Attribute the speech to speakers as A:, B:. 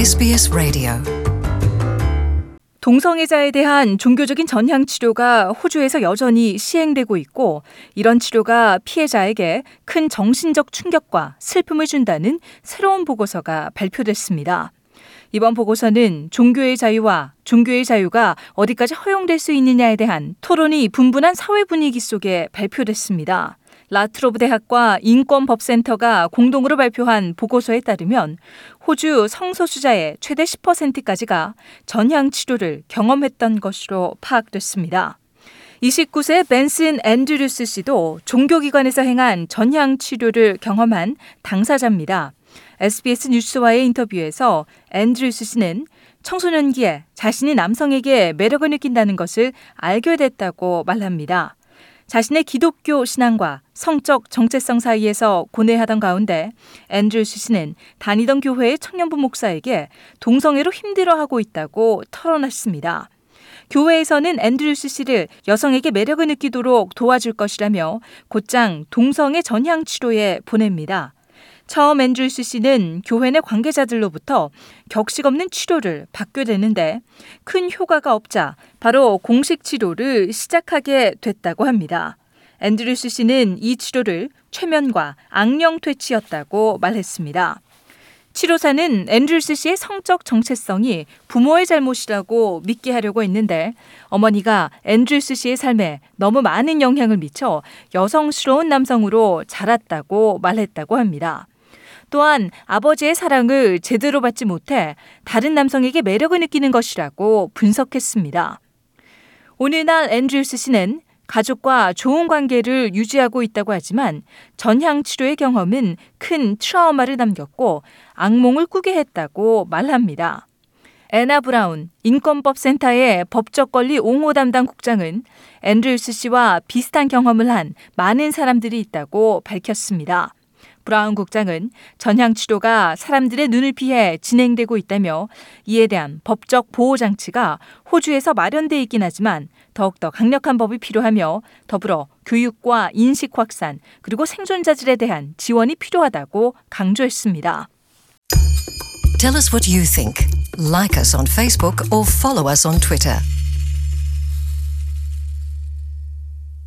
A: SBS Radio.
B: 동성애자에 대한 종교적인 전향 치료가 호주에서 여전히 시행되고 있고, 이런 치료가 피해자에게 큰 정신적 충격과 슬픔을 준다는 새로운 보고서가 발표됐습니다. 이번 보고서는 종교의 자유와 종교의 자유가 어디까지 허용될 수 있느냐에 대한 토론이 분분한 사회 분위기 속에 발표됐습니다. 라트로브 대학과 인권법센터가 공동으로 발표한 보고서에 따르면 호주 성소수자의 최대 10%까지가 전향 치료를 경험했던 것으로 파악됐습니다. 29세 벤슨 앤드류스 씨도 종교기관에서 행한 전향 치료를 경험한 당사자입니다. SBS 뉴스와의 인터뷰에서 앤드류스 씨는 청소년기에 자신이 남성에게 매력을 느낀다는 것을 알게 됐다고 말합니다. 자신의 기독교 신앙과 성적 정체성 사이에서 고뇌하던 가운데 앤드류스 씨는 다니던 교회의 청년부 목사에게 동성애로 힘들어하고 있다고 털어놨습니다. 교회에서는 앤드류스 씨를 여성에게 매력을 느끼도록 도와줄 것이라며 곧장 동성애 전향 치료에 보냅니다. 처음 앤드류스 씨는 교회 내 관계자들로부터 격식 없는 치료를 받게 되는데 큰 효과가 없자 바로 공식 치료를 시작하게 됐다고 합니다. 앤드류스 씨는 이 치료를 최면과 악령 퇴치였다고 말했습니다. 치료사는 앤드류스 씨의 성적 정체성이 부모의 잘못이라고 믿게 하려고 했는데 어머니가 앤드류스 씨의 삶에 너무 많은 영향을 미쳐 여성스러운 남성으로 자랐다고 말했다고 합니다. 또한 아버지의 사랑을 제대로 받지 못해 다른 남성에게 매력을 느끼는 것이라고 분석했습니다. 오늘날 앤드류스 씨는 가족과 좋은 관계를 유지하고 있다고 하지만 전향 치료의 경험은 큰 트라우마를 남겼고 악몽을 꾸게 했다고 말합니다. 애나 브라운 인권법센터의 법적 권리 옹호 담당 국장은 앤드류스 씨와 비슷한 경험을 한 많은 사람들이 있다고 밝혔습니다. 브라운 국장은 전향 치료가 사람들의 눈을 피해 진행되고 있다며 이에 대한 법적 보호 장치가 호주에서 마련돼 있긴 하지만 더욱더 강력한 법이 필요하며 더불어 교육과 인식 확산 그리고 생존자들에 대한 지원이 필요하다고 강조했습니다.
A: Tell us what you think. Like us on Facebook or follow us on Twitter.